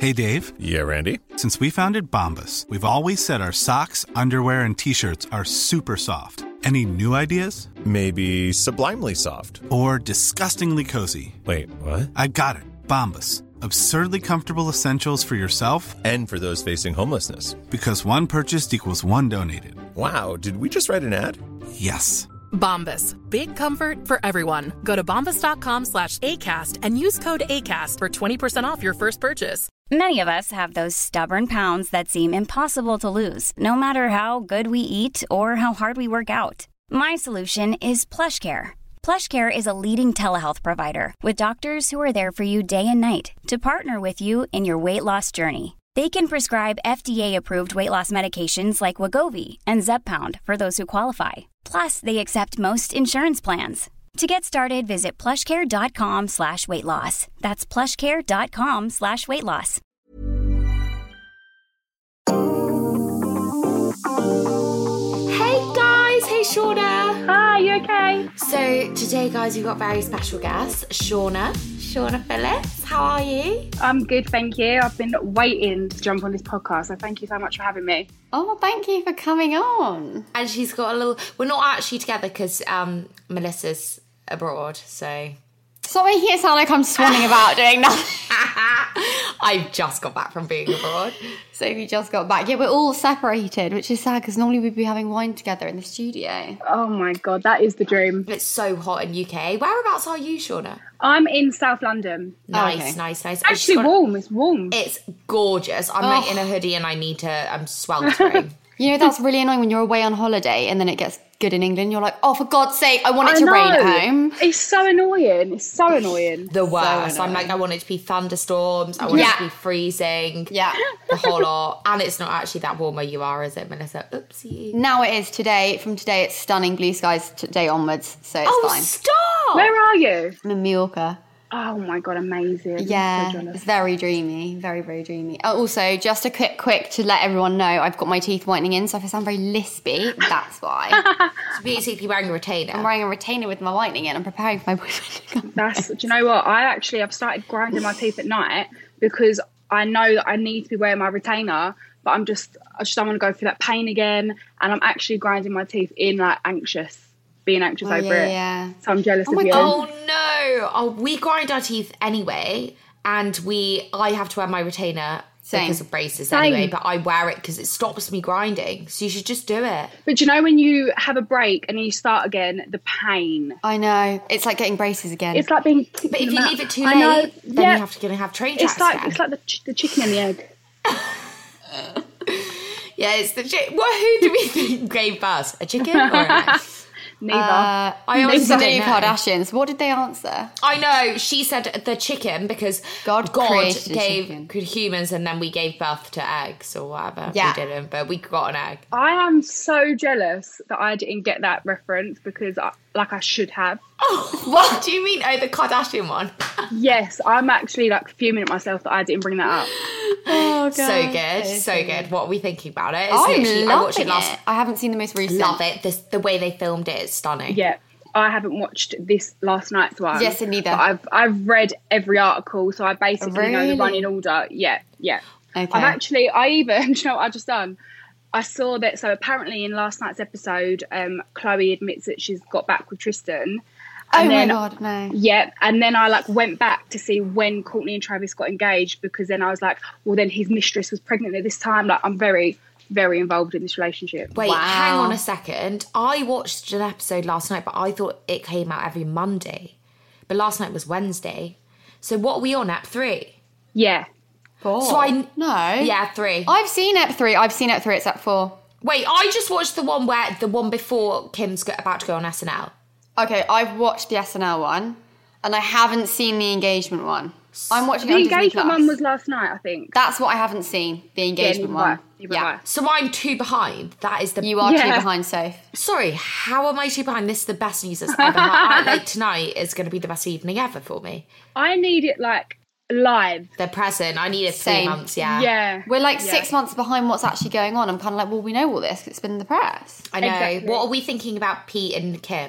Hey, Dave. Yeah, Randy? Since we founded Bombas, we've always said our socks, underwear, and T-shirts are super soft. Any new ideas? Maybe sublimely soft. Or disgustingly cozy. Wait, what? I got it. Bombas. Absurdly comfortable essentials for yourself And for those facing homelessness. because one purchased equals one donated. Wow, did we just write an ad? Yes. Bombas. Big comfort for everyone. Go to bombas.com/ACAST and use code ACAST for 20% off your first purchase. Many of us have those stubborn pounds that seem impossible to lose, no matter how good we eat or how hard we work out. My solution is PlushCare. PlushCare is a leading telehealth provider with doctors who are there for you day and night to partner with you in your weight loss journey. They can prescribe FDA-approved weight loss medications like Wegovy and Zepbound for those who qualify. Plus, they accept most insurance plans. To get started, visit plushcare.com/weightloss. That's plushcare.com/weightloss. Hey guys, hey Shauna. Hi, you okay? So today, guys, we've got very special guests, Shauna Phillips. How are you? I'm good, thank you. I've been waiting to jump on this podcast, so thank you so much for having me. Oh, thank you for coming on. And she's got a little. We're not actually together because Melissa's abroad, so. Stop making it sound like I'm swanning about doing nothing. I've just got back from being abroad. So you just got back. Yeah, we're all separated, which is sad because normally we'd be having wine together in the studio. Oh my God, that is the dream. It's so hot in UK. Whereabouts are you, Shauna? I'm in South London. Nice, nice. Actually warm, it's warm. It's gorgeous. I'm like in a hoodie and I'm sweltering. You know, that's really annoying when you're away on holiday and then it gets good in England. You're like, oh, for God's sake, I want it to rain at home. It's so annoying. It's so annoying. The worst. I'm like, I want it to be thunderstorms. I want it to be freezing. Yeah. The whole lot. And it's not actually that warm where you are, is it, Melissa? Oopsie. Now it is today. From today, it's stunning blue skies today onwards, so it's fine. Stop! Where are you? I'm in Mallorca. Oh my God, amazing. Yeah, So jealous. it's very dreamy, very, very dreamy. Also, just a quick to let everyone know, I've got my teeth whitening in, so if I sound very lispy, that's why. So basically wearing a retainer. I'm wearing a retainer with my whitening in. I'm preparing for my boyfriend to come. Do you know what? I've started grinding my teeth at night because I know that I need to be wearing my retainer, but I just don't want to go through that pain again. And I'm actually grinding my teeth in, like, being anxious over it. Yeah. So I'm jealous of you. Oh no! Oh, we grind our teeth anyway, and I have to wear my retainer because of braces anyway. But I wear it because it stops me grinding. So you should just do it. But you know when you have a break and then you start again, the pain. I know. It's like getting braces again. It's like being. But if you leave it too late, then you have to have train tracks again. It's like the chicken and the egg. Yeah, it's the chicken. Well, who do we think gave first? A chicken or an egg? Neither. I always It's the don't new know. Kardashians. What did they answer? I know. She said the chicken because God created a gave chicken. humans and then we gave birth to eggs or whatever. Yeah. We didn't, but we got an egg. I am so jealous that I didn't get that reference because I should have. Oh, what do you mean? Oh, the Kardashian one. Yes, I'm actually like fuming at myself that I didn't bring that up. Oh, God. So good, so good. What are we thinking about it? It's I'm literally- I watched it loving last. it. I haven't seen the most recent. Love it. The way they filmed it is stunning. Yeah, I haven't watched this last night's one. Yes, and neither. But I've read every article, so I basically know the Really? running order. Yeah. Okay. I even, do you know what I just done? I saw that, so apparently in last night's episode, Chloe admits that she's got back with Tristan. Oh then, my God, no. Yeah, and then I went back to see when Courtney and Travis got engaged because then I was like, well, then his mistress was pregnant at this time. Like, I'm very, very involved in this relationship. Wait, hang on a second. I watched an episode last night, but I thought it came out every Monday. But last night was Wednesday. So what are we on, Ep 3? Yeah. 4. So No. Yeah, 3. I've seen Ep 3. It's Ep 4. Wait, I just watched the one before Kim's about to go on SNL. Okay, I've watched the SNL one, and I haven't seen the engagement one. I'm watching it The on Disney engagement Plus. one was last night, I think. That's what I haven't seen, the engagement one. Yeah. So I'm 2 behind. That is the... You are 2 behind, Soph. Sorry, how am I 2 behind? This is the best news that's ever happened. Tonight is going to be the best evening ever for me. I need it, live. The present. I needed 3 Same. months, yeah. Yeah. We're 6 months behind what's actually going on. I'm kind of like, well, we know all this 'cause it's been in the press. I know. Exactly. What are we thinking about Pete and Kim?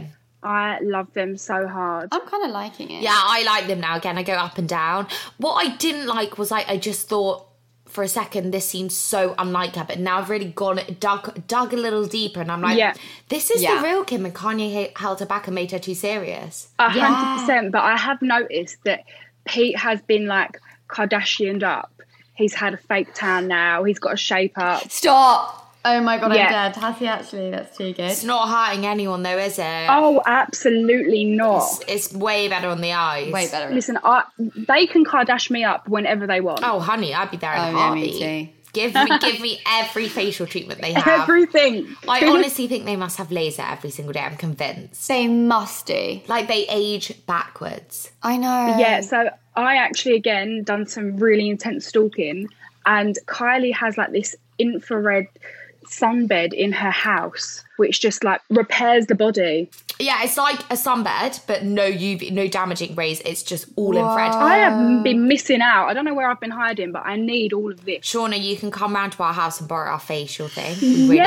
I love them so hard. I'm kind of liking it. Yeah, I like them now. Again, I go up and down. What I didn't like was I just thought for a second this seemed so unlike her, but now I've really dug a little deeper, and I'm like, this is the real Kim, and Kanye held her back and made her too serious. 100%. But I have noticed that Pete has been like Kardashianed up. He's had a fake tan now. He's got a shape up. Stop. Oh my God, I'm dead. Has he actually? That's too good. It's not hurting anyone though, is it? Oh, absolutely not. It's way better on the eyes. Way better. Listen, they can Kardashian me up whenever they want. Oh, honey, I'd be there in a heartbeat. Me too. Give me every facial treatment they have. Everything. I honestly think they must have laser every single day. I'm convinced. They must do. Like they age backwards. I know. Yeah, so I actually, again, done some really intense stalking, and Kylie has like this infrared sunbed in her house which just like repairs the body. Yeah, it's like a sunbed, but no UV, no damaging rays. It's just all infrared. I have been missing out. I don't know where I've been hiding, but I need all of this. Shauna, you can come round to our house and borrow our facial thing.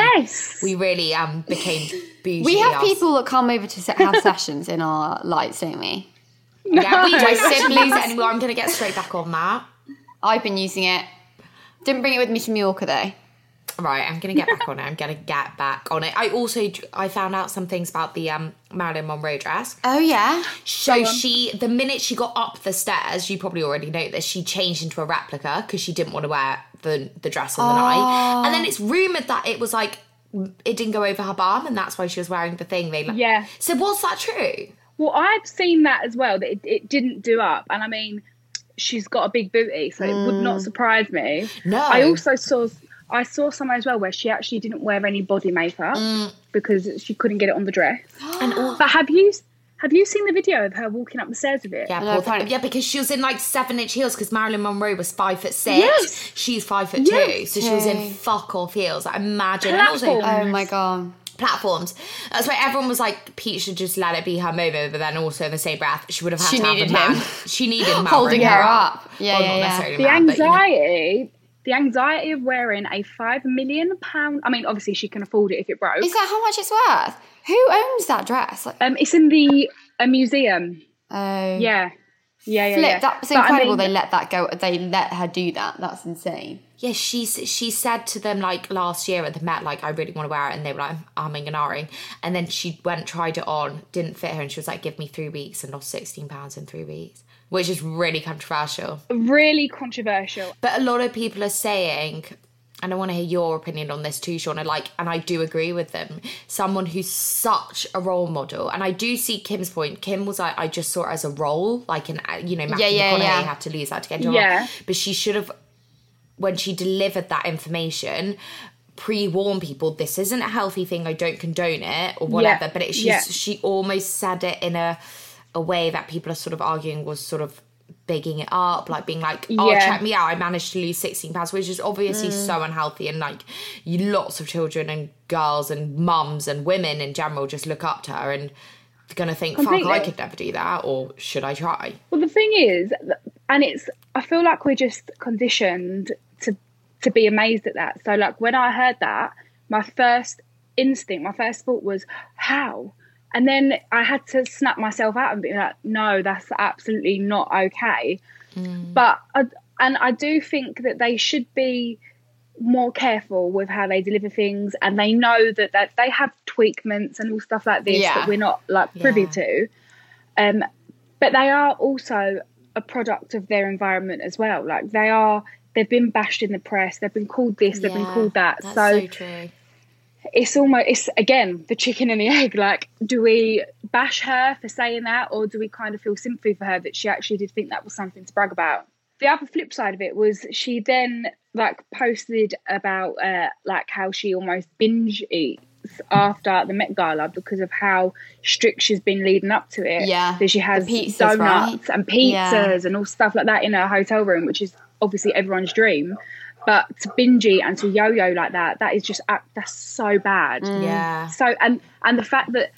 We really became bougie. We have people that come over to have sessions in our lights, don't we? Yeah, we don't actually use it anymore. I'm going to get straight back on that. I've been using it. Didn't bring it with me to Mallorca though. Right, I'm going to get back on it. I found out some things about the Marilyn Monroe dress. Oh, yeah? So the minute she got up the stairs, you probably already know this, she changed into a replica because she didn't want to wear the dress on the night. And then it's rumoured that it was like, it didn't go over her bum and that's why she was wearing the thing. Yeah. So was that true? Well, I've seen that as well, that it didn't do up. And I mean, she's got a big booty, so it would not surprise me. No. I also saw somewhere as well where she actually didn't wear any body makeup because she couldn't get it on the dress. But have you seen the video of her walking up the stairs with it? Yeah, because she was in like 7-inch heels because Marilyn Monroe was 5'6". Yes. She's 5'2", so she was in fuck off heels. Like, imagine. Platforms. And also, oh my God. Platforms. That's why everyone was like, Pete should just let it be her moment, but then also in the same breath, she would have had to have a man. She needed a man holding her up. Yeah, not necessarily the anxiety. The anxiety of wearing a £5 million. I mean, obviously she can afford it if it broke. Is that how much it's worth? Who owns that dress? It's in a museum. Oh. Yeah. That's incredible. They let that go. They let her do that. That's insane. Yeah, she said to them like last year at the Met, like, I really want to wear it, and they were like umming and ahhing, and then she tried it on, didn't fit her, and she was like, give me 3 weeks, and lost £16 in 3 weeks. Which is really controversial. Really controversial. But a lot of people are saying, and I want to hear your opinion on this too, Shauna, and I do agree with them, someone who's such a role model. And I do see Kim's point. Kim was like, I just saw it as a role, Matthew McConaughey had to lose that to get into a role. But she should have, when she delivered that information, pre-warn people, this isn't a healthy thing, I don't condone it, or whatever. Yeah. But she almost said it in a way that people are sort of arguing was sort of bigging it up, like being like, check me out, I managed to lose 16 pounds, which is obviously so unhealthy, and like lots of children and girls and mums and women in general just look up to her and gonna think, fuck, I could never do that, or should I try? Well, the thing is, and I feel like we're just conditioned to be amazed at that. So like when I heard that, my first thought was, how? And then I had to snap myself out and be like, no, that's absolutely not okay. But I do think that they should be more careful with how they deliver things, and they know that they have tweakments and all stuff like this that we're not like privy to. But they are also a product of their environment as well. Like they've been bashed in the press, they've been called this, they've been called that. That's so true. It's again the chicken and the egg. Like, do we bash her for saying that, or do we kind of feel sympathy for her that she actually did think that was something to brag about? The other flip side of it was she then like posted about like how she almost binge eats after the Met Gala because of how strict she's been leading up to it. Yeah, that she has pizzas, donuts and pizzas and all stuff like that in her hotel room, which is obviously everyone's dream. But to binge eat and to yo-yo like that is just, that's so bad. Yeah. So, and the fact that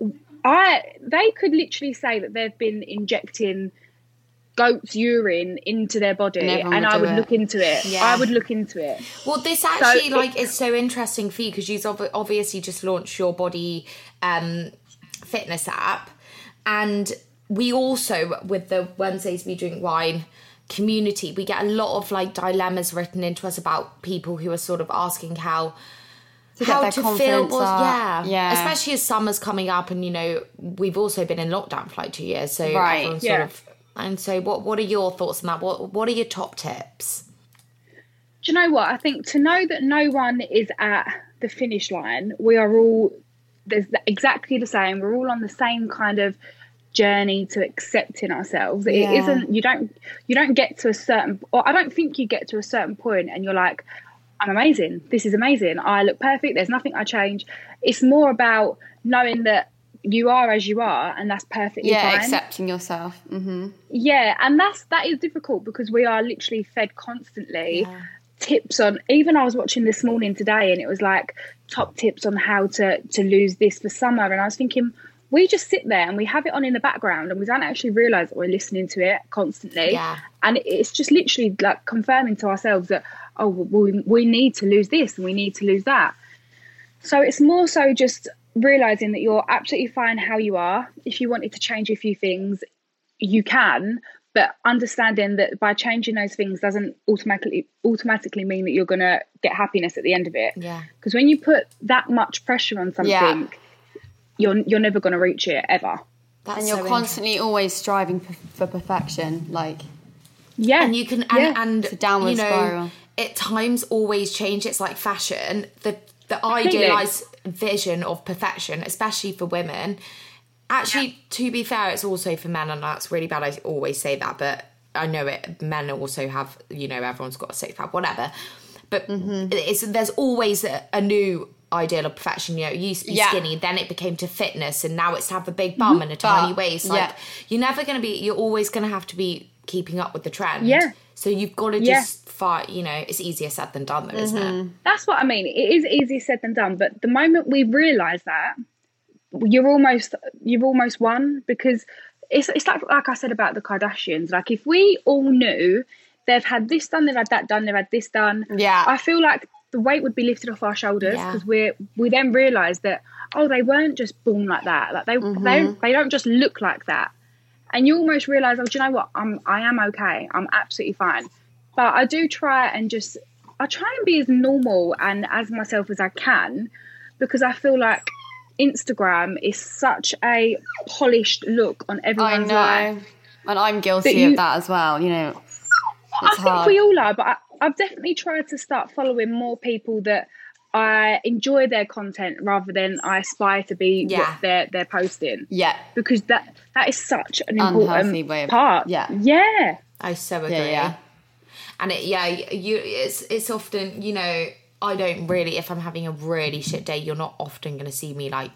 they could literally say that they've been injecting goat's urine into their body, and I would look into it. Yeah. I would look into it. Well, this actually is so interesting for you because you've obviously just launched your body fitness app. And we also, with the Wednesdays We Drink Wine community, we get a lot of like dilemmas written into us about people who are sort of asking how to feel. Yeah. Especially as summer's coming up, and you know we've also been in lockdown for like 2 years, so everyone's sort of. And so, what are your thoughts on that? What are your top tips? Do you know what? I think to know that no one is at the finish line, we are all there's exactly the same. We're all on the same kind of journey to accepting ourselves. It isn't, you don't get to a certain, or I don't think you get to a certain point and you're like, I'm amazing, this is amazing, I look perfect, there's nothing I change. It's more about knowing that you are as you are, and that's perfectly fine. Accepting yourself. Yeah, and that is difficult because we are literally fed constantly tips on, even I was watching This Morning today and it was like top tips on how to lose this for summer, and I was thinking, we just sit there and we have it on in the background and we don't actually realise that we're listening to it constantly. And it's just literally like confirming to ourselves that, oh, we need to lose this and we need to lose that. So it's more so just realising that you're absolutely fine how you are. If you wanted to change a few things, you can, but understanding that by changing those things doesn't automatically mean that you're going to get happiness at the end of it. Because when you put that much pressure on something, you're never going to reach it ever. And you're constantly always striving for perfection, like and you can and it's a downward spiral. At times always change. It's like fashion, the idealized vision of perfection, especially for women. Actually, to be fair, it's also for men, and that's really bad. I always say that, but I know it. Men also have, everyone's got a six-pack, whatever. But there's always a new ideal of perfection. It used to be skinny, then it became to fitness, and now it's to have a big bum and a tiny waist. Like you're never going to be. You're always going to have to be keeping up with the trend. So you've got to just fight. It's easier said than done, though, isn't it? That's what I mean. It is easier said than done. But the moment we realise that, you've almost won, because it's like I said about the Kardashians. Like if we all knew they've had this done, they've had that done, they've had this done. I feel like the weight would be lifted off our shoulders, because we then realise that, oh, they weren't just born like that. Like they don't just look like that. And you almost realise, oh, do you know what? I am okay. I'm absolutely fine. But I do try and be as normal and as myself as I can, because I feel like Instagram is such a polished look on everyone's life. And I'm guilty of that as well, I think we all are, but I've definitely tried to start following more people that I enjoy their content rather than I aspire to be what they're posting. Because that is such an important part. I so agree. And it's often, I don't really, if I'm having a really shit day, you're not often going to see me like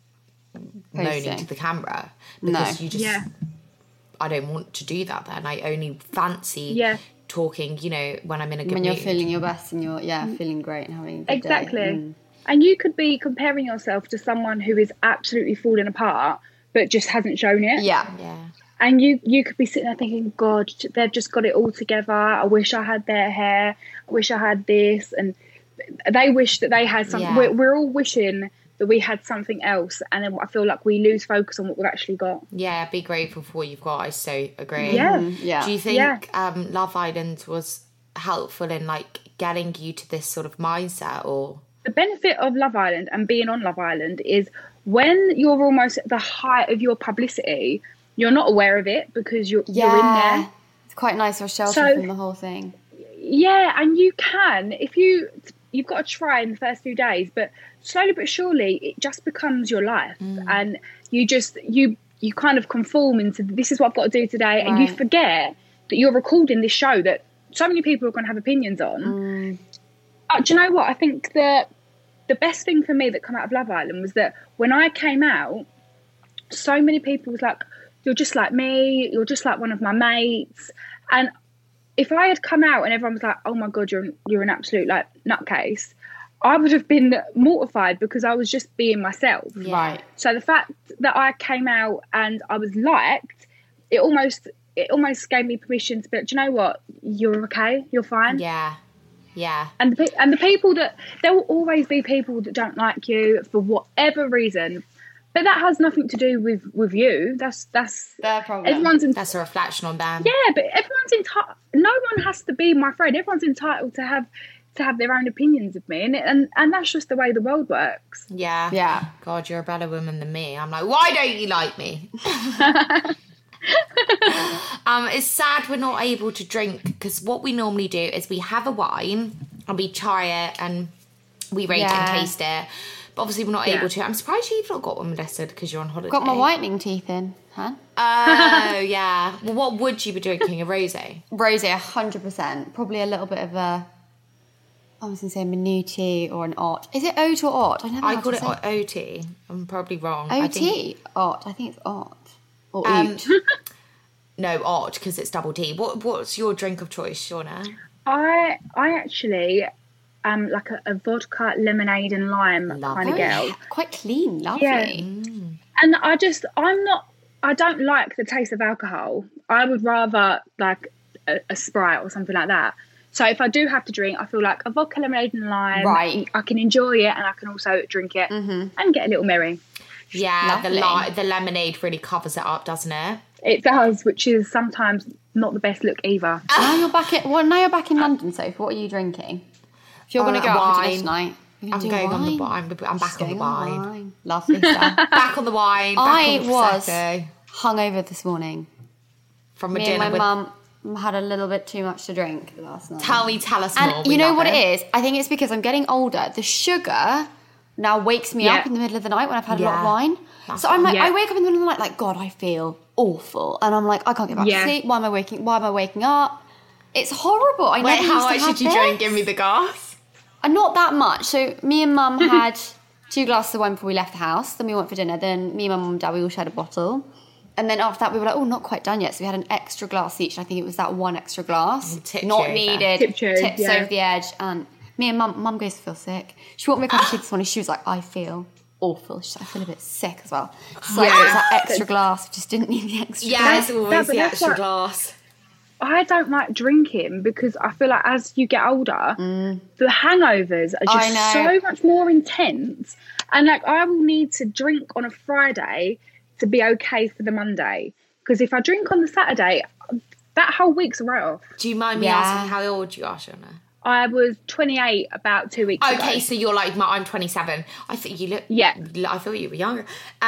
moaning to the camera, because you just I don't want to do that then. I only fancy talking, when I'm in a good mood. When you're feeling your best and you're feeling great and having a good day. And you could be comparing yourself to someone who is absolutely falling apart but just hasn't shown it. And you could be sitting there thinking, God, they've just got it all together. I wish I had their hair. I wish I had this. And they wish that they had something. We're all wishing that we had something else, and then I feel like we lose focus on what we've actually got. Be grateful for what you've got. I so agree. Do you think Love Island was helpful in like getting you to this sort of mindset? Or the benefit of Love Island and being on Love Island is when you're almost at the height of your publicity, you're not aware of it because you're in there. It's quite nice or sheltered from the whole thing. And you can, if you've got to try in the first few days, but slowly but surely it just becomes your life, and you kind of conform into, this is what I've got to do today, and you forget that you're recording this show that so many people are going to have opinions on. Do you know what? I think that the best thing for me that came out of Love Island was that when I came out, so many people was like, you're just like me, you're just like one of my mates. And if I had come out and everyone was like, oh my God, you're an absolute like nutcase, I would have been mortified because I was just being myself. Right. So the fact that I came out and I was liked, it almost gave me permission to be like, do you know what? You're okay. You're fine. Yeah. And the people that, there will always be people that don't like you for whatever reason, But that has nothing to do with you. That's Their problem. Everyone's That's a reflection on them. yeah, but everyone's entitled. No one has to be my friend. Everyone's entitled to have their own opinions of me, and that's just the way the world works. Yeah. Yeah. God, you're a better woman than me. I'm like, why don't you like me? It's sad we're not able to drink, because what we normally do is we have a wine and we try it and we rate it and taste it. But obviously we're not able to. I'm surprised you've not got one, Melissa, because you're on holiday. Got my whitening teeth in, huh? Oh, yeah. Well, what would you be drinking? A rosé? Rosé, 100%. Probably a little bit of a, I was going to say Minuti or an Ot. Is it Oat or Ot? I never know I how call to it say OT. I'm probably wrong. OT? Ot. I think it's Ot. Or Oot. No, Ot, because it's double T. What's your drink of choice, Shauna? I actually am like a vodka, lemonade, and lime kind of girl. Quite clean, lovely. Yeah. And I don't like the taste of alcohol. I would rather like a Sprite or something like that. So if I do have to drink, I feel like a vodka, lemonade, and lime. Right. I can enjoy it, and I can also drink it and get a little merry. Yeah, Lovely. the lemonade really covers it up, doesn't it? It does, which is sometimes not the best look either. Now you're back in London, Sophie. What are you drinking? If you're going to go out for dinner tonight, I'm going on the wine. I'm back on the wine. Lovely stuff. Back on the wine. Back I on the was Prosecco. hungover this morning. From a Me dinner and with... my mum had a little bit too much to drink last night. Tell us more. And you know what it is? I think it's because I'm getting older. The sugar now wakes me up in the middle of the night when I've had a lot of wine. So I'm like, I wake up in the middle of the night like, God, I feel awful. And I'm like, I can't get back to sleep. Why am I waking up? It's horrible. Wait, how much did you drink? Give me the gas. Not that much. So me and mum had 2 glasses of wine before we left the house. Then we went for dinner. Then me and my mum and dad, we all shared a bottle. And then after that, we were like, oh, not quite done yet. So we had an extra glass each. I think it was that one extra glass. Not needed. Tips over the edge. And me and mum goes to feel sick. She brought me a cup of tea this morning. She was like, I feel awful. She's like, I feel a bit sick as well. So it was that extra glass. We just didn't need the extra glass. Yeah, it's always the extra glass. I don't like drinking because I feel like as you get older, the hangovers are just so much more intense. And like I will need to drink on a Friday to be okay for the Monday. Because if I drink on the Saturday, that whole week's a write-off. Do you mind me asking how old you are, Shauna? I was 28 about 2 weeks ago. Okay, so you're like, I'm 27. I think you look... Yeah. I thought you were younger.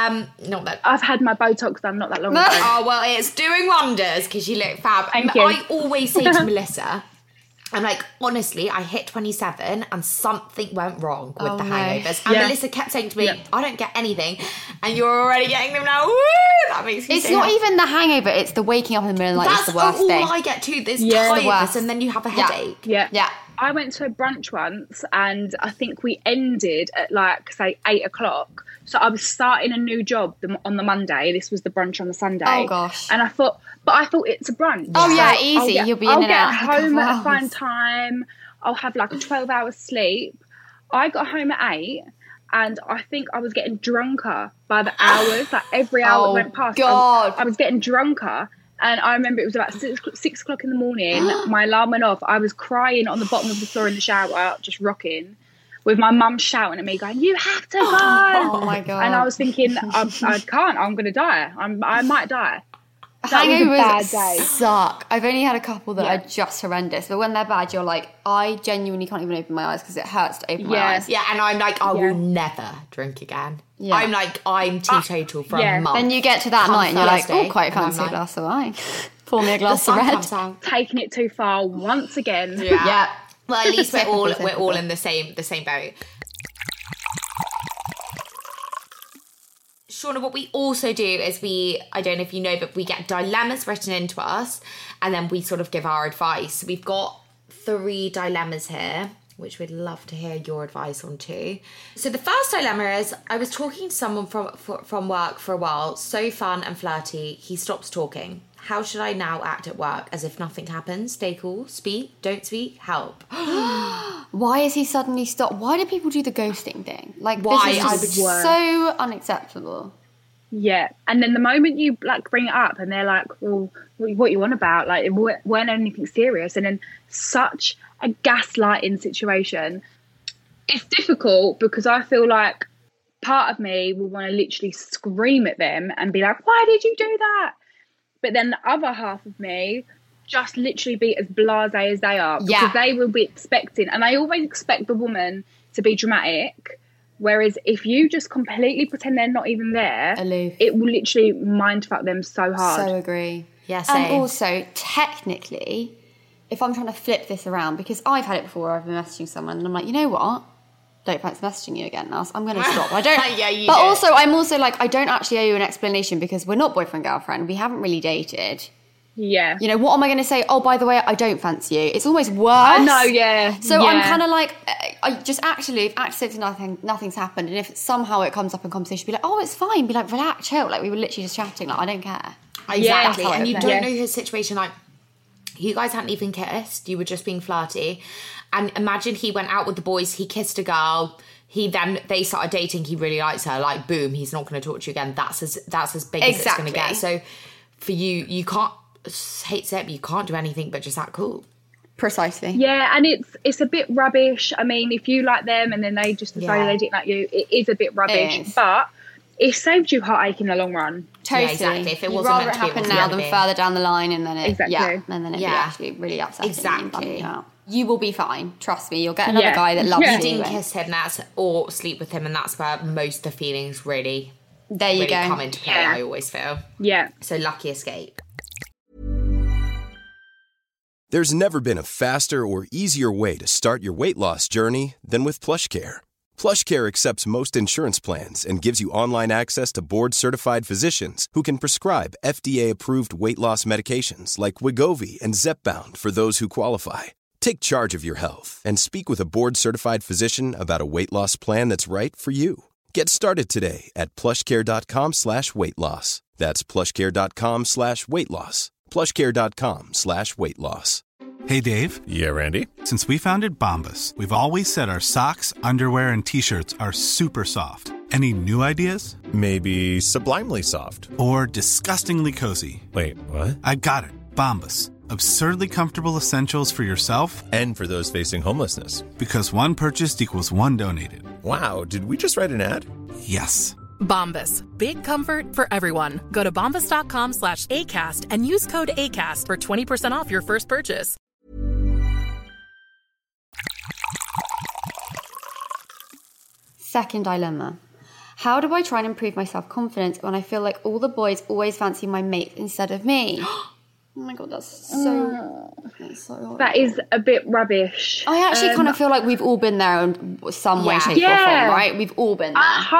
Not that... I've had my Botox done not that long ago. Oh, well, it's doing wonders because you look fab. Thank you. I always say to Melissa, I'm like, honestly, I hit 27 and something went wrong with the hangovers. And Melissa kept saying to me, I don't get anything. And you're already getting them now. Woo! That makes me It's not even the hangover, it's the waking up in the middle of the night. It's the worst all thing. I get too. There's tiredness and then you have a headache. Yeah. I went to a brunch once and I think we ended at like, say, 8 o'clock. So I was starting a new job on the Monday. This was the brunch on the Sunday. Oh, gosh. And I thought it's a brunch. Oh, so yeah, easy. You'll be in and out. I'll get home at a fine time. I'll have like a 12-hour sleep. I got home at 8 and I think I was getting drunker by the hours. Like every hour that went past, I was getting drunker. And I remember it was about 6 o'clock in the morning. My alarm went off. I was crying on the bottom of the floor in the shower, just rocking, with my mum shouting at me, going, "You have to go!" Oh my God! And I was thinking, I can't. I'm going to die. I might die. Hangovers suck. I've only had a couple that are just horrendous, but when they're bad, you're like, I genuinely can't even open my eyes because it hurts to open my eyes. Yeah, and I'm like, I will never drink again. Yeah. I'm teetotal for a month. Then you get to that night and you're like, oh, quite fancy a glass of wine. Pour me a glass of red. Taking it too far once again. Yeah. Well, at least we're all in the same boat. Shauna, what we also do is I don't know if you know, but we get dilemmas written into us and then we sort of give our advice. We've got 3 dilemmas here, which we'd love to hear your advice on too. So the first dilemma is, I was talking to someone from work for a while, so fun and flirty, he stops talking. How should I now act at work? As if nothing happens? Stay cool? Speak? Don't speak? Help. Why is he suddenly stopped? Why do people do the ghosting thing? Like, why? This is so unacceptable. Yeah, and then the moment you like bring it up and they're like, well, what you want about? Like, it weren't anything serious. And then such a gaslighting situation. It's difficult because I feel like part of me will want to literally scream at them and be like, why did you do that? But then the other half of me just literally be as blasé as they are, because they will be expecting, and I always expect the woman to be dramatic, whereas if you just completely pretend they're not even there, aloof, it will literally mindfuck them so hard. So agree. Yes, and also technically, if I'm trying to flip this around, because I've had it before, I've been messaging someone and I'm like, you know what, don't fancy messaging you again now, so I'm going to stop. I don't. But also, I'm also like, I don't actually owe you an explanation because we're not boyfriend girlfriend. We haven't really dated. Yeah. You know, what am I going to say? Oh, by the way, I don't fancy you. It's almost worse. I know, yeah. So I'm kind of like, I just actually, if accidentally nothing's happened, and if somehow it comes up in conversation, be like, oh, it's fine. Be like, relax, chill. Like, we were literally just chatting. Like, I don't care. Exactly. And you don't know his situation. Like, you guys hadn't even kissed. You were just being flirty. And imagine he went out with the boys. He kissed a girl. They started dating. He really likes her. Like, boom, he's not going to talk to you again. That's as big as it's going to get. So for you, you can't, hate it, but you can't do anything but just act cool. Precisely. Yeah, and it's a bit rubbish. I mean, if you like them and then they just decide they didn't like you, it is a bit rubbish. But it saved you heartache in the long run. Totally. Yeah, exactly. If it You'd wasn't rather meant it to be, happen now than further down the line, and then it, and then it'd be actually really upsetting. Exactly. You will be fine. Trust me. You'll get another guy that loves you. You didn't kiss him, or sleep with him, and that's where most of the feelings really come into play. I always feel. Yeah. So lucky escape. There's never been a faster or easier way to start your weight loss journey than with PlushCare. PlushCare accepts most insurance plans and gives you online access to board-certified physicians who can prescribe FDA-approved weight loss medications like Wegovy and Zepbound for those who qualify. Take charge of your health and speak with a board-certified physician about a weight loss plan that's right for you. Get started today at plushcare.com/weight loss. That's plushcare.com/weight loss. plushcare.com/weight loss. Hey, Dave. Yeah, Randy. Since we founded Bombas, we've always said our socks, underwear, and T-shirts are super soft. Any new ideas? Maybe sublimely soft. Or disgustingly cozy. Wait, what? I got it. Bombas. Absurdly comfortable essentials for yourself and for those facing homelessness. Because one purchased equals one donated. Wow, did we just write an ad? Yes. Bombas. Big comfort for everyone. Go to bombas.com/ACAST and use code ACAST for 20% off your first purchase. Second dilemma. How do I try and improve my self-confidence when I feel like all the boys always fancy my mate instead of me? Oh my God, that's so horrible. That is a bit rubbish. I actually kind of feel like we've all been there in some way, shape, or form, right? We've all been there.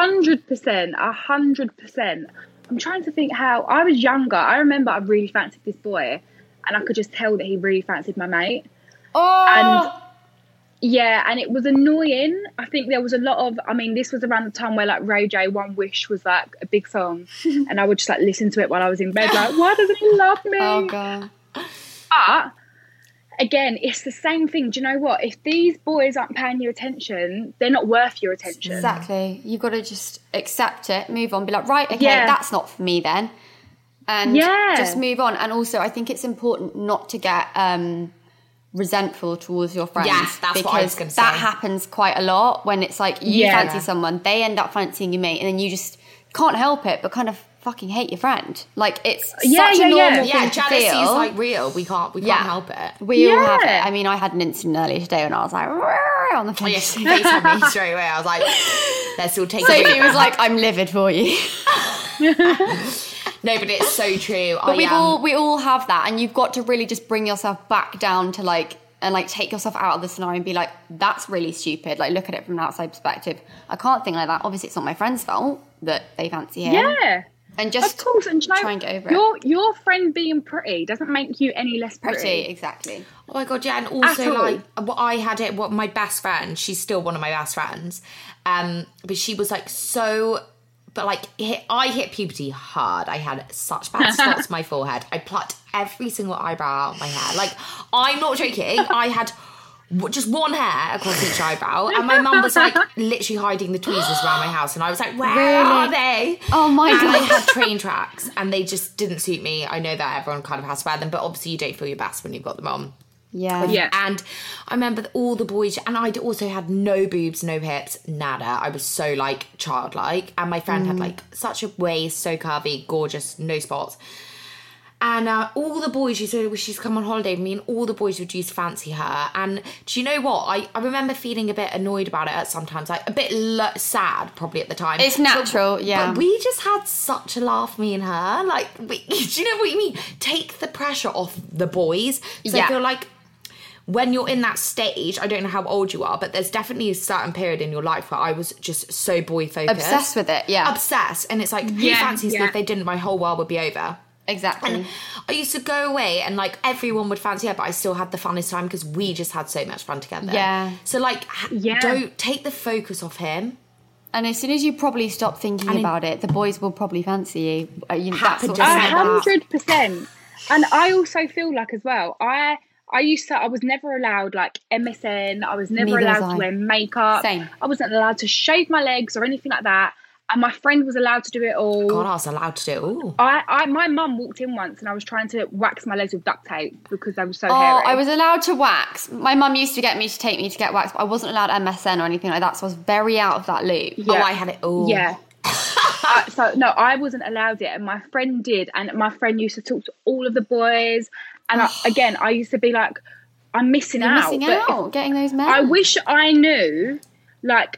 100%. I'm trying to think how I was younger. I remember I really fancied this boy, and I could just tell that he really fancied my mate. And it was annoying. I think there was a lot of, this was around the time where like Ray J, One Wish was like a big song. And I would just like listen to it while I was in bed, like, why doesn't he love me? Oh, God. But again, it's the same thing. Do you know what? If these boys aren't paying you attention, they're not worth your attention. Exactly. You've got to just accept it, move on, be like, right, okay, that's not for me then. And just move on. And also, I think it's important not to get resentful towards your friends. Yes, that's what I was going to say. That happens quite a lot when it's like you fancy someone, they end up fancying your mate, and then you just can't help it but kind of fucking hate your friend. Like, it's such a normal thing to jealousy feel. is like real. We can't help it. We all have it. I mean, I had an incident earlier today when I was like on the phone. Yes, they told me straight away. I was like, let's all take Sophie was like, I'm livid for you. No, but it's so true. But we all have that, and you've got to really just bring yourself back down to take yourself out of the scenario and be like, that's really stupid. Like, look at it from an outside perspective. I can't think like that. Obviously, it's not my friend's fault that they fancy him. Yeah. And just of course, and try and get over it. Your friend being pretty doesn't make you any less pretty. Exactly. Oh my God, yeah. And also, my best friend, she's still one of my best friends. But she was like But like, I hit puberty hard. I had such bad spots on my forehead. I plucked every single eyebrow out of my hair. Like, I'm not joking. I had just one hair across each eyebrow. And my mum was like literally hiding the tweezers around my house. And I was like, where are they? Oh my God. And I had train tracks and they just didn't suit me. I know that everyone kind of has to wear them, but obviously you don't feel your best when you've got them on. Yeah. Yeah. And I remember that all the boys, and I also had no boobs, no hips, nada. I was so like childlike, and my friend had like such a waist, so curvy, gorgeous, no spots. And all the boys used to, when she's come on holiday with me, and all the boys would used to fancy her. And do you know what? I remember feeling a bit annoyed about it at sometimes, like a bit sad probably at the time. It's natural, yeah. But we just had such a laugh, me and her. Like, do you know what you mean? Take the pressure off the boys. So I feel like when you're in that stage, I don't know how old you are, but there's definitely a certain period in your life where I was just so boy focused. Obsessed with it, yeah. Obsessed. And it's like, who fancies me? If they didn't, my whole world would be over. Exactly. And I used to go away and like everyone would fancy her, but I still had the funnest time because we just had so much fun together. Yeah. So like, don't take the focus off him. And as soon as you probably stop thinking about it, the boys will probably fancy you. That's what 100%. And I also feel like as well, I was never allowed like MSN. I was never allowed to wear makeup. Same. I wasn't allowed to shave my legs or anything like that. And my friend was allowed to do it all. God, I was allowed to do it all. My mum walked in once and I was trying to wax my legs with duct tape because they were so hairy. I was allowed to wax. My mum used to take me to get waxed, but I wasn't allowed MSN or anything like that, so I was very out of that loop. Yeah. Oh, I had it all. Yeah. I wasn't allowed it, and my friend did, and my friend used to talk to all of the boys, and I used to be like, I'm missing out. Getting those men. I wish I knew, like,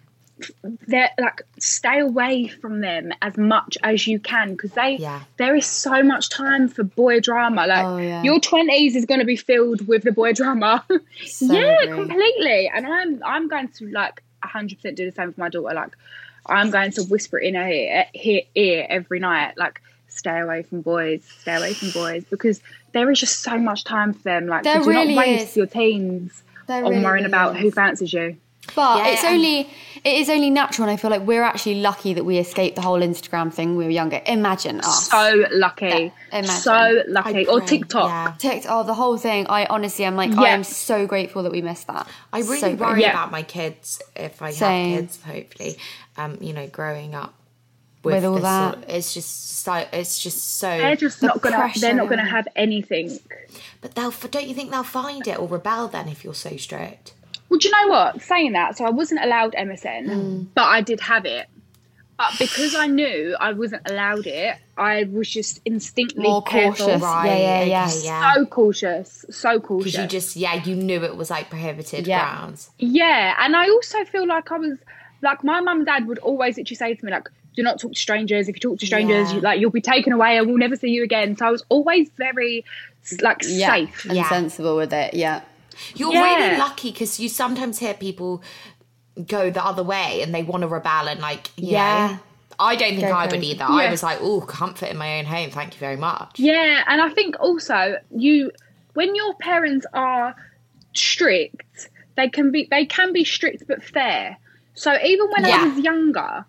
stay away from them as much as you can, because there is so much time for boy drama. Like your 20s is going to be filled with the boy drama. Completely. And I'm going to like 100% do the same for my daughter. Like I'm going to whisper in her ear every night, like, stay away from boys, because there is just so much time for them. Like, do not waste your teens on worrying about who fancies you. But it is only natural, and I feel like we're actually lucky that we escaped the whole Instagram thing when we were younger. Imagine us. So lucky. So lucky. Or TikTok. Yeah. TikTok, the whole thing. I honestly am like, I am so grateful that we missed that. I really worry about my kids, if I have kids, hopefully, growing up with all that. It's just so they're just not gonna have anything. But don't you think they'll find it or rebel then if you're so strict? Well, do you know what? Saying that, so I wasn't allowed MSN, but I did have it. But because I knew I wasn't allowed it, I was just instinctively more cautious. Right. Yeah. So cautious. Because you just, you knew it was like prohibited grounds. Yeah, and I also feel like I was, like, my mum and dad would always literally say to me, like, do not talk to strangers. If you talk to strangers, you'll be taken away and we'll never see you again. So I was always very, like, safe. And sensible with it, You're really lucky because you sometimes hear people go the other way and they want to rebel and like, I don't think I would either. I was like, comfort in my own home. Thank you very much. Yeah, and I think also when your parents are strict, they can be strict but fair. So even when I was younger,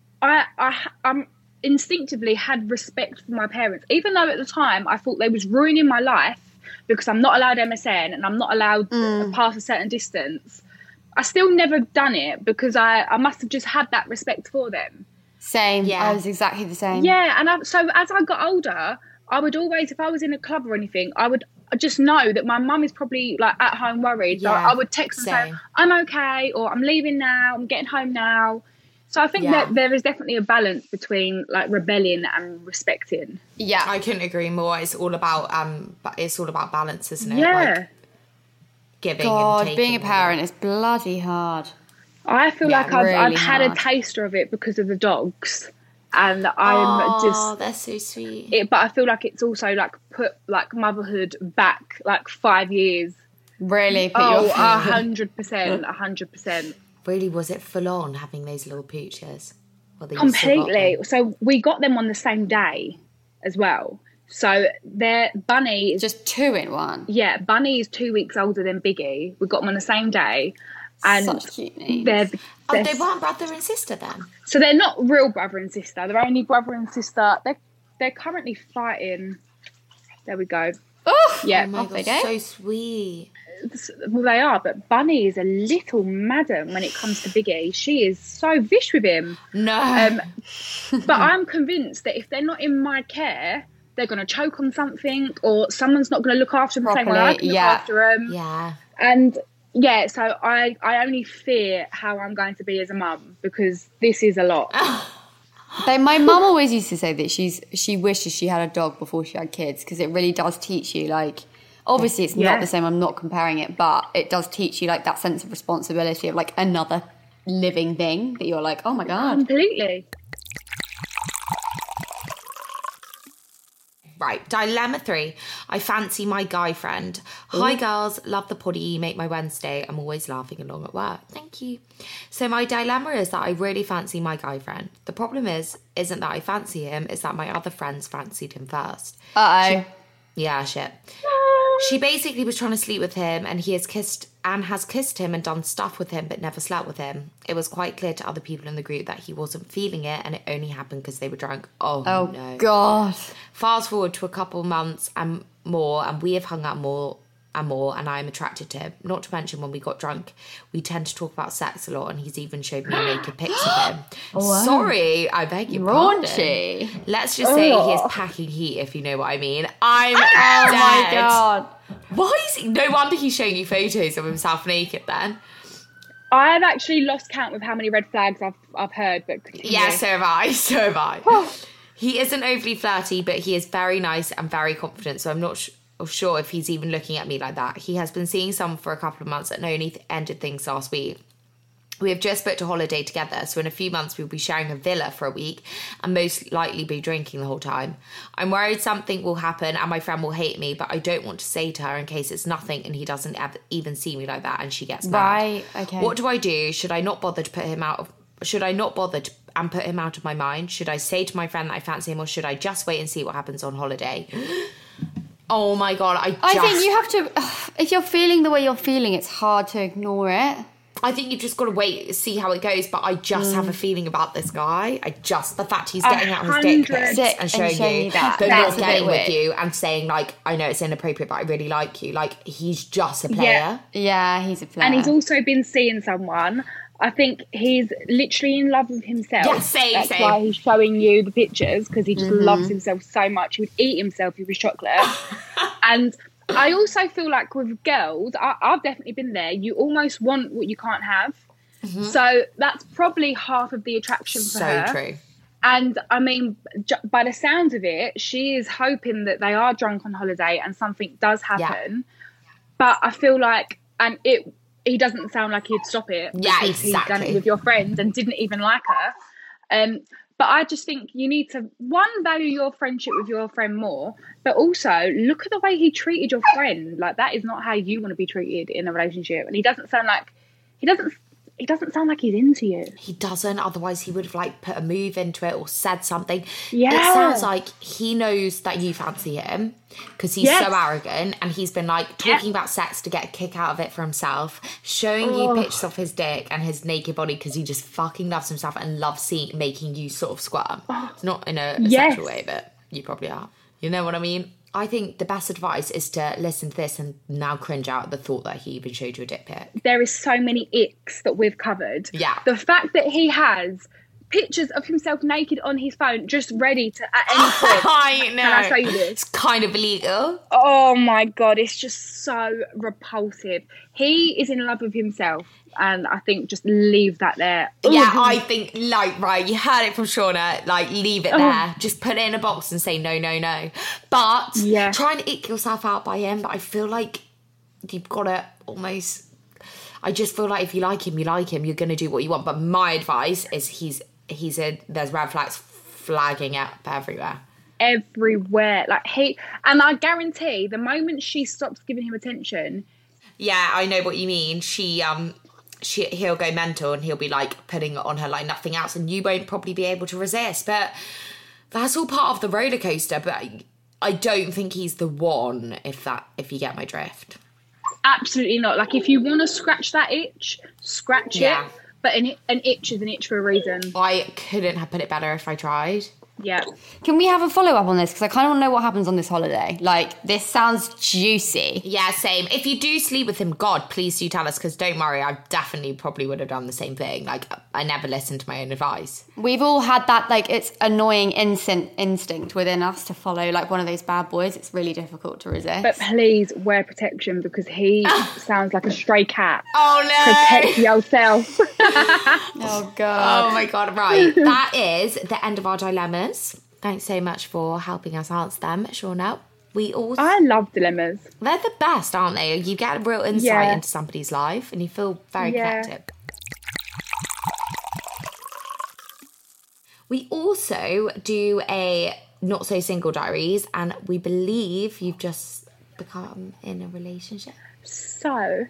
I instinctively had respect for my parents, even though at the time I thought they was ruining my life. Because I'm not allowed MSN and I'm not allowed past a certain distance. I still never done it because I must have just had that respect for them. Same. Yeah. I was exactly the same. Yeah, and so as I got older, I would always, if I was in a club or anything, I would just know that my mum is probably like at home worried. So I would text and say, I'm okay, or I'm leaving now, I'm getting home now. So I think that there is definitely a balance between like rebelling and respecting. Yeah, I couldn't agree more. It's all about balance, isn't it? Yeah. Like, giving and taking. Being a parent is bloody hard. I feel like I've had a taster of it because of the dogs, and they're so sweet. But I feel like it's also like put like motherhood back like 5 years. Really? 100%. Really, was it full on having those little pooches? Completely. So we got them on the same day as well. So their Bunny is just 2 in 1. Yeah, Bunny is 2 weeks older than Biggie. We got them on the same day. And such cute names. They weren't brother and sister then? So they're not real brother and sister. They're only brother and sister. They're currently fighting. There we go. Oh, yeah. Oh my God, so sweet. Well, they are, but Bunny is a little madam when it comes to Biggie. She is so vish with him. No. But I'm convinced that if they're not in my care, they're going to choke on something, or someone's not going to look after them the same way I can look after them. Yeah. And yeah, so I only fear how I'm going to be as a mum, because this is a lot. My mum always used to say that she wishes she had a dog before she had kids, because it really does teach you, like, obviously it's not the same, I'm not comparing it, but it does teach you like that sense of responsibility of like another living thing that you're like, oh my God. Completely. Right, dilemma 3. I fancy my guy friend. Hi girls, love the poddy, make my Wednesday. I'm always laughing along at work. Thank you. So my dilemma is that I really fancy my guy friend. The problem isn't that I fancy him, it's that my other friends fancied him first. Uh-oh. Yeah, shit. She basically was trying to sleep with him, and has kissed him and done stuff with him but never slept with him. It was quite clear to other people in the group that he wasn't feeling it, and it only happened because they were drunk. Oh no. God. Fast forward to a couple months and more, and we have hung out more and more, and I'm attracted to him. Not to mention, when we got drunk, we tend to talk about sex a lot, and he's even showed me naked pics of him. Wow. Sorry, I beg your Raunchy. pardon. Let's just say he is packing heat, if you know what I mean. I'm dead. Oh my God. Why is he? No wonder he's showing you photos of himself naked then. I've actually lost count with how many red flags I've heard, but continue. Yeah, so have I. He isn't overly flirty, but he is very nice and very confident, so I'm not sure if he's even looking at me like that. He has been seeing someone for a couple of months and only ended things last week. We have just booked a holiday together, so in a few months we'll be sharing a villa for a week and most likely be drinking the whole time. I'm worried something will happen and my friend will hate me, but I don't want to say to her in case it's nothing and he doesn't even see me like that and she gets mad. Right, okay. What do I do? Should I not bother and put him out of my mind? Should I say to my friend that I fancy him, or should I just wait and see what happens on holiday? Oh my God, I think you have to, if you're feeling the way you're feeling, it's hard to ignore it. I think you've just got to wait and see how it goes, but I just have a feeling about this guy. The fact he's getting out his dick pics and showing you that, but not getting with you and saying, like, I know it's inappropriate, but I really like you. Like, he's just a player. Yeah, he's a player. And he's also been seeing someone. I think he's literally in love with himself. Yeah, same. That's why he's showing you the pictures, because he just loves himself so much. He would eat himself if he was chocolate. And I also feel like with girls, I've definitely been there, you almost want what you can't have. Mm-hmm. So that's probably half of the attraction for her. So true. And I mean, by the sounds of it, she is hoping that they are drunk on holiday and something does happen. Yeah. But I feel like, he doesn't sound like he'd stop it. Yeah, because exactly. He's done it with your friends and didn't even like her. But I just think you need to, one, value your friendship with your friend more, but also look at the way he treated your friend. Like, that is not how you want to be treated in a relationship. And he doesn't sound like he's into you. He doesn't, otherwise he would have like put a move into it or said something. Yeah. It sounds like he knows that you fancy him because he's so arrogant, and he's been like talking about sex to get a kick out of it for himself, showing you pictures of his dick and his naked body because he just fucking loves himself and loves making you sort of squirm. It's not in a sexual way, but you probably are. You know what I mean? I think the best advice is to listen to this and now cringe out at the thought that he even showed you a dick pic. There is so many icks that we've covered. Yeah. The fact that he has pictures of himself naked on his phone, just ready to, at any point. I know. Can I show you this? It's kind of illegal. Oh my God, it's just so repulsive. He is in love with himself, and I think just leave that there. Yeah, I think, like, right, you heard it from Shauna, like, leave it there. Just put it in a box and say no, no, no. But try and ick yourself out by him, but I feel like you've got to almost... I just feel like if you like him, you're going to do what you want. But my advice is there's red flags flagging up everywhere. Everywhere. And I guarantee the moment she stops giving him attention... Yeah, I know what you mean. He'll go mental and he'll be like putting it on her like nothing else, and you won't probably be able to resist. But that's all part of the roller coaster. But I don't think he's the one, if you get my drift. Absolutely not. Like, if you want to scratch that itch, scratch it. But an itch is an itch for a reason. I couldn't have put it better if I tried. Yeah. Can we have a follow-up on this? Because I kind of want to know what happens on this holiday. Like, this sounds juicy. Yeah, same. If you do sleep with him, God, please do tell us, because don't worry, I definitely probably would have done the same thing. Like, I never listened to my own advice. We've all had that, like, it's annoying instinct within us to follow, like, one of those bad boys. It's really difficult to resist. But please wear protection, because he sounds like a stray cat. Oh, no. Protect yourself. Oh, God. Oh, my God. Right. That is the end of our dilemmas. Thanks so much for helping us answer them, Shauna. I love dilemmas. They're the best, aren't they? You get a real insight into somebody's life and you feel very connected. We also do a Not So Single Diaries, and we believe you've just become in a relationship. I'm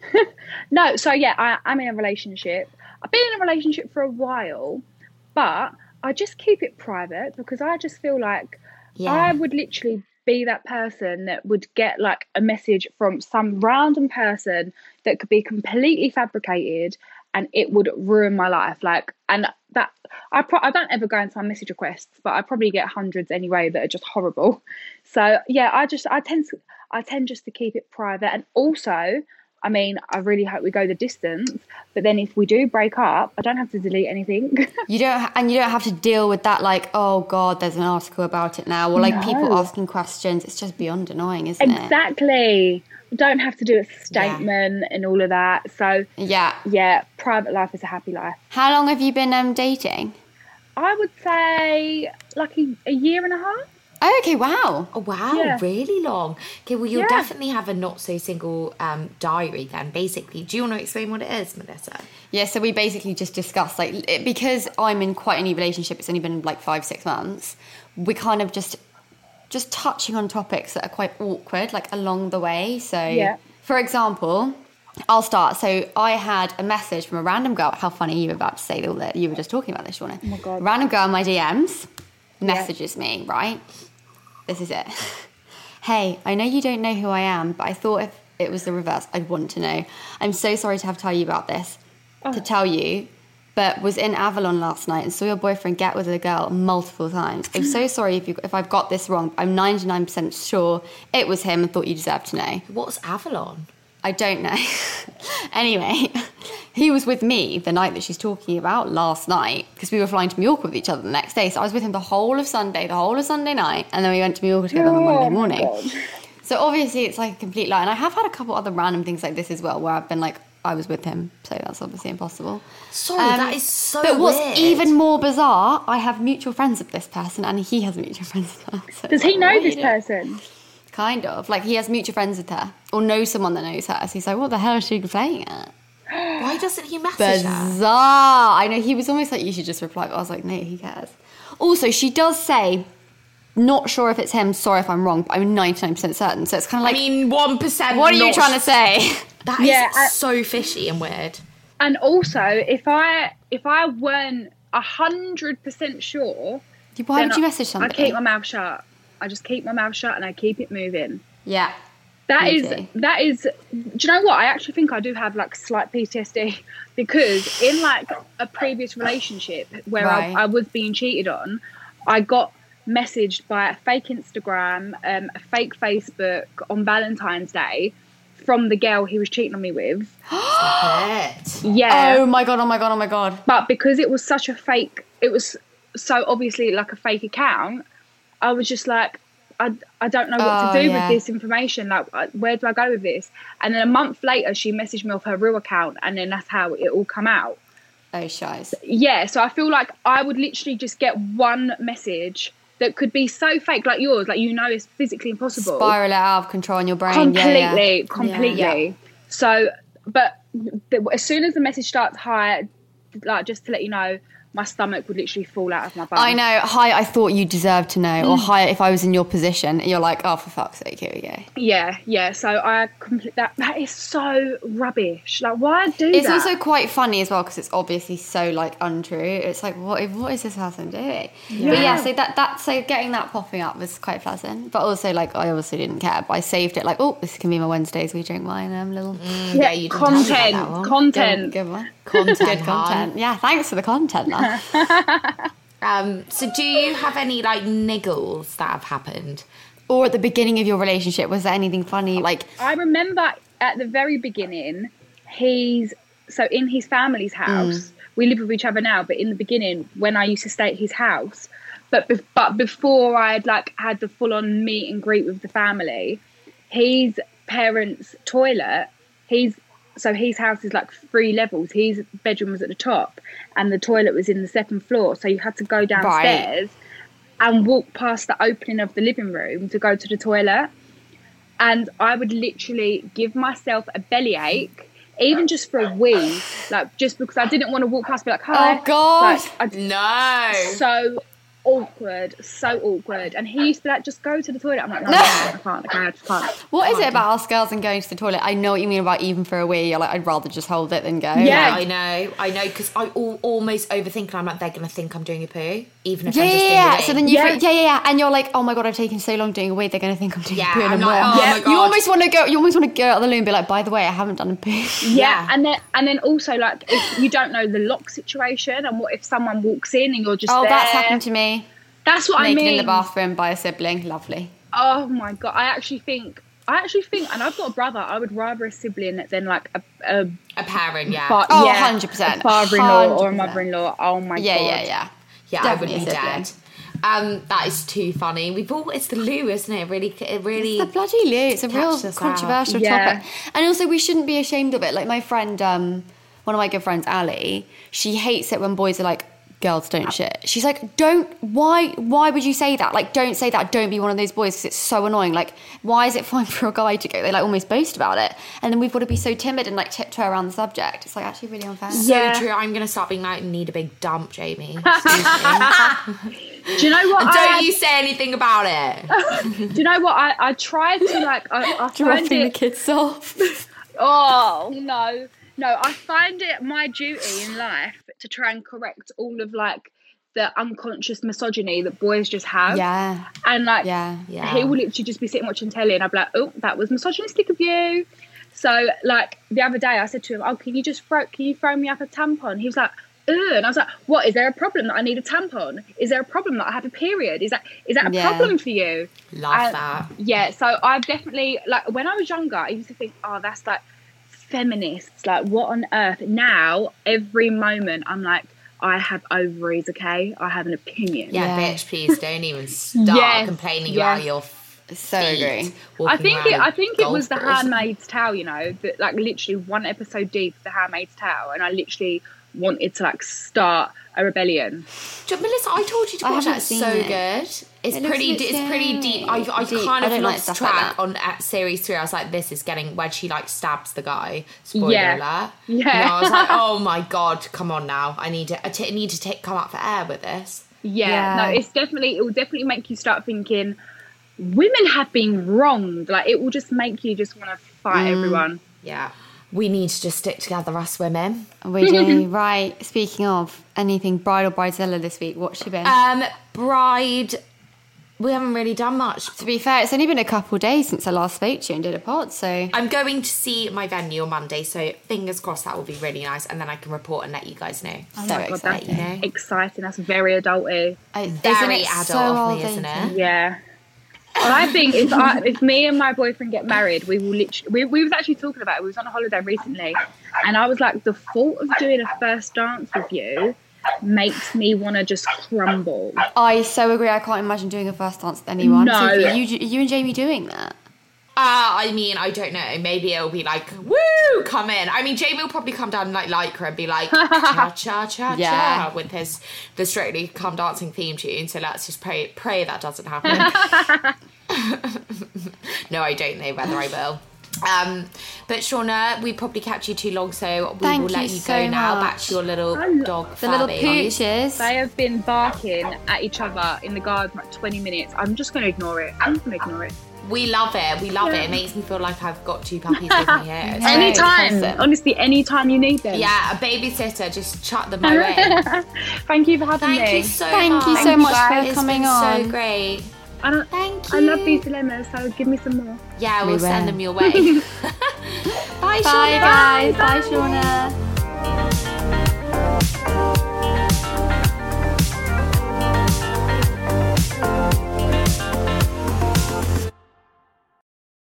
in a relationship. I've been in a relationship for a while, but I just keep it private because I just feel like I would literally be that person that would get like a message from some random person that could be completely fabricated and it would ruin my life. Like, and that I don't ever go into my message requests, but I probably get hundreds anyway that are just horrible. So yeah, I tend just to keep it private. And also, I mean, I really hope we go the distance, but then if we do break up, I don't have to delete anything. You don't have to deal with that, like, oh God, there's an article about it now, or like people asking questions. It's just beyond annoying, isn't it? Exactly. You don't have to do a statement and all of that. So yeah, private life is a happy life. How long have you been dating? I would say like a year and a half. Oh, okay, wow. Oh, wow, really long. Okay, well, you'll definitely have a Not So Single diary then, basically. Do you want to explain what it is, Melissa? Yeah, so we basically just discussed, like, because I'm in quite a new relationship, it's only been like 5-6 months, we kind of just touching on topics that are quite awkward, like, along the way. So, for example, I'll start. So I had a message from a random girl. How funny, you were about to say that you were just talking about this, Shauna. Oh, my God. Random girl in my DMs messages me, right? This is it. Hey, I know you don't know who I am, but I thought if it was the reverse, I'd want to know. I'm so sorry to have to tell you about this, to tell you, but was in Avalon last night and saw your boyfriend get with a girl multiple times. I'm so sorry if I've got this wrong. I'm 99% sure it was him and thought you deserved to know. What's Avalon? I don't know. Anyway, he was with me the night that she's talking about last night, because we were flying to Mallorca with each other the next day. So I was with him the whole of Sunday night, and then we went to Mallorca together on the Monday morning. God. So obviously it's like a complete lie. And I have had a couple other random things like this as well, where I've been like, I was with him, so that's obviously impossible. Sorry, that is so But what's weird. even more bizarre, I have mutual friends with this person, and he has mutual friends with her. So does he know this person? Kind of. Like, he has mutual friends with her, or knows someone that knows her. So he's like, what the hell is she playing at? Why doesn't he message her? Bizarre. I know, he was almost like, you should just reply, but I was like, no, who cares? Also, she does say, not sure if it's him, sorry if I'm wrong, but I'm 99% certain. So it's kind of like, I mean, 1%. What are you trying to say? That is so fishy and weird. And also, if I weren't 100% sure, why would you message somebody? I keep my mouth shut. I just keep my mouth shut and I keep it moving. Yeah. That is, do you know what? I actually think I do have like slight PTSD, because in like a previous relationship where I was being cheated on, I got messaged by a fake Instagram, a fake Facebook on Valentine's Day from the girl he was cheating on me with. Yeah. Oh my God. But because it was such a fake, it was so obviously like a fake account, I was just like, I don't know what to do with this information. Like, where do I go with this? And then a month later, she messaged me off her real account, and then that's how it all come out. Oh, shiz. Yeah, so I feel like I would literally just get one message that could be so fake, like yours, like, you know, it's physically impossible. Spiral it out of control in your brain. Completely. Yeah. So, but as soon as the message starts, hi, like, just to let you know, my stomach would literally fall out of my bum. I know. Hi, I thought you deserved to know. Or hi, if I was in your position, you're like, oh, for fuck's sake, here we go. Yeah. So that is so rubbish. Like, why do it's that? It's also quite funny as well, because it's obviously so like untrue. It's like, what is this person doing? Yeah. But yeah, so getting that popping up was quite pleasant. But also, like, I obviously didn't care. But I saved it. Like, oh, this can be my Wednesdays. We drink wine. Little you content. Good one. Good content. Yeah, thanks for the content. So do you have any like niggles that have happened? Or at the beginning of your relationship, was there anything funny? Like, I remember at the very beginning, in his family's house, we live with each other now, but in the beginning, when I used to stay at his house, but before I had like had the full-on meet and greet with the family, his parents' toilet, his house is like 3 levels. His bedroom was at the top and the toilet was in the 2nd floor. So you had to go downstairs and walk past the opening of the living room to go to the toilet. And I would literally give myself a bellyache, even just for a wee, like just because I didn't want to walk past and be like, hi. oh God. Like, No. so awkward. And he used to be like, just go to the toilet. I'm like, no, I can't. What is it about us girls and going to the toilet? I know what you mean about even for a wee. You're like, I'd rather just hold it than go. Yeah. I know, because I almost overthink, and I'm like, they're going to think I'm doing a poo, even if Yeah, I'm just doing a yeah. wee. So then you feel, and you're like, oh my God, I've taken so long doing a wee. They're going to think I'm doing a poo. I'm And like, more. oh my God. You almost want to go out of the loo and be like, by the way, I haven't done a poo. Yeah. And then also, like, if you don't know the lock situation, and what if someone walks in and you're just Oh, there? that's happened to me. That's what Naked I mean. in the bathroom by a sibling. Lovely. Oh my God. I actually think, and I've got a brother, I would rather a sibling than like a parent, yeah. 100%. A father-in-law or a 100%. mother-in-law. Oh my God. Yeah, I would Definitely be a dead. That is too funny. It's the loo, isn't it? It really. It's the bloody loo. It's a real catches us controversial Yeah. topic. And also, we shouldn't be ashamed of it. Like my friend, one of my good friends, Ali, she hates it when boys are like, girls don't shit. She's like, why would you say that? Like, don't say that. Don't be one of those boys because it's so annoying. Like, why is it fine for a guy to go? They like almost boast about it. And then we've got to be so timid and like tiptoe around the subject. It's like actually really unfair. So true. I'm going to start being like, need a big dump, Jamie. Do you know what? Don't you say anything about it. Do you know what? I tried to like, I find Dropping the it. kids off. Oh, no. No, I find it my duty in life to try and correct all of like the unconscious misogyny that boys just have. Yeah. And like, Yeah. he will literally just be sitting watching telly and I'll be like, oh, that was misogynistic of you. So like the other day I said to him, oh, can you throw me up a tampon? He was like, ugh. And I was like, what, is there a problem that I need a tampon? Is there a problem that I have a period? Is that a problem for you? Love that. Yeah, so I've definitely, like, when I was younger, I used to think, oh, that's like feminists, like, what on earth? Now, every moment, I'm like, I have ovaries, okay? I have an opinion. Yeah, bitch, please don't even start complaining about your So feet agree. I think it was the golf balls. Handmaid's Tale, you know, that like literally one episode deep of the Handmaid's Tale, and I literally wanted to like start a rebellion. Melissa, I told you to I watch haven't that. It's seen so it. good. It's It looks pretty. a bit It's pretty deep. I deep. kind I of don't like lost stuff like track that. on at series 3. I was like, this is getting when she like stabs the guy. Spoiler Yeah. alert. Yeah. You know, I was like, oh my God, come on now. I need to come up for air with this. Yeah, no, it will definitely make you start thinking women have been wronged. Like, it will just make you just want to fight everyone. Yeah. We need to just stick together, us women. We do. Right. Speaking of anything bride or bridezilla this week, what's she been? Bride. We haven't really done much. To be fair, it's only been a couple of days since I last spoke to you and did a pod, so... I'm going to see my venue on Monday, so fingers crossed that will be really nice, and then I can report and let you guys know. So God, that's exciting. exciting. That's very adulty. Very adult of me, isn't it? Yeah. Well, I think if me and my boyfriend get married, we will literally... We was actually talking about it. We was on a holiday recently, and I was like, the thought of doing a first dance with you makes me want to just crumble. I so agree. I can't imagine doing a first dance with anyone. No. So are you and Jamie doing that? I mean, I don't know. Maybe it'll be like, woo, come in. I mean, Jamie will probably come down in like Lycra and be like, cha cha cha Yeah. cha, with the Strictly Come Dancing theme tune. So let's just pray that doesn't happen. No, I don't know whether I will. But Shauna, we probably kept you too long, so we Thank will let you you so go now. much. Back to your little dog. The little Fabby. pooches. They have been barking at each other in the garden for like 20 minutes. I'm just going to ignore it. We love it. We love it. It makes me feel like I've got two puppies with me here. It's Anytime. awesome. Honestly, anytime you need them. yeah, a babysitter, just chuck them my way. Thank you for having me. Thank you so Thank much. you so much guys. for It's coming been on. so great. Thank I love these dilemmas, so give me some more. Yeah, We we'll send will. them your way. Bye, Bye, Shauna. guys. Bye, Shauna.